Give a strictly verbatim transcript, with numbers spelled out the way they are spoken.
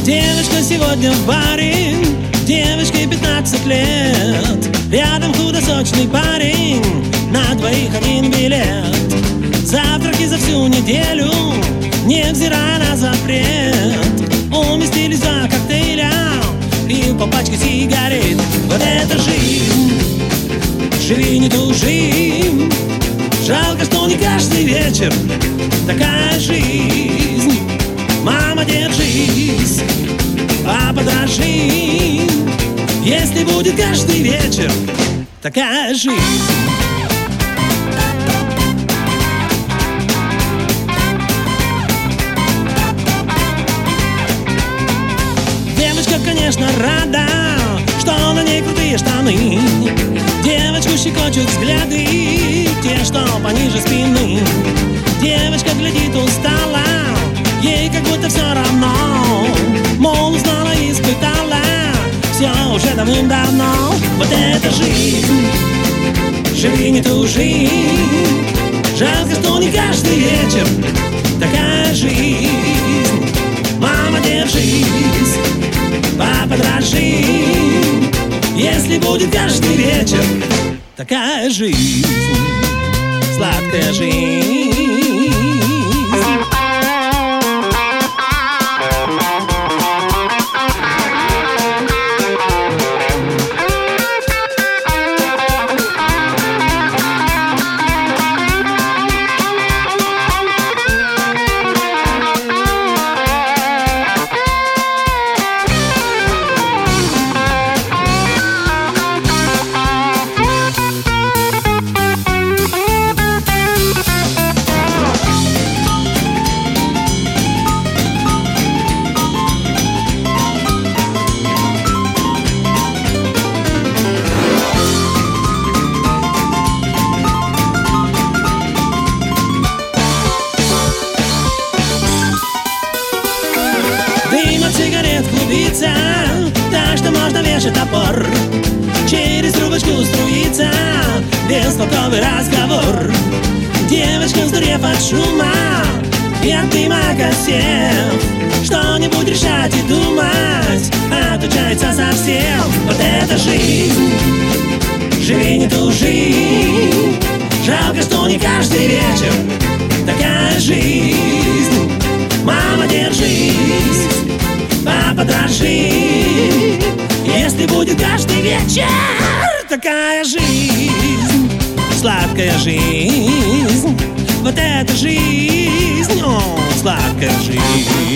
Девочка сегодня в баре, девочке пятнадцать лет. Рядом худосочный парень, на двоих один билет. Завтраки за всю неделю, невзирая на запрет. Уместились два коктейля и по пачке сигарет. Вот это жизнь, живи не тужи. Жалко, что не каждый вечер такая жизнь. Мама, держись, папа, дрожи. Если будет каждый вечер такая жизнь. Девочка, конечно, рада, что на ней крутые штаны. Девочку щекочут взгляды, те, что пониже спины. Девочка глядит устала, ей как будто все равно. Мол, узнала и испытала все уже давным-давно. Вот это жизнь, живи не тужи. Жалко, что не каждый вечер такая жизнь. Мама, держись, папа, дрожи. Если будет каждый вечер такая жизнь, сладкая жизнь. Дым от сигарет клубится, так что можно вешать топор. Через трубочку струится бестолковый разговор. Девочка, сдурев от шума и от дыма кассет, что-нибудь решать и думать отучается совсем. Вот это жизнь, живи не тужи. Жалко, что не каждый вечер такая жизнь. Мама, держись, папа, дрожи. Если будет каждый вечер такая жизнь, сладкая жизнь. Вот это жизнь, о, сладкая жизнь.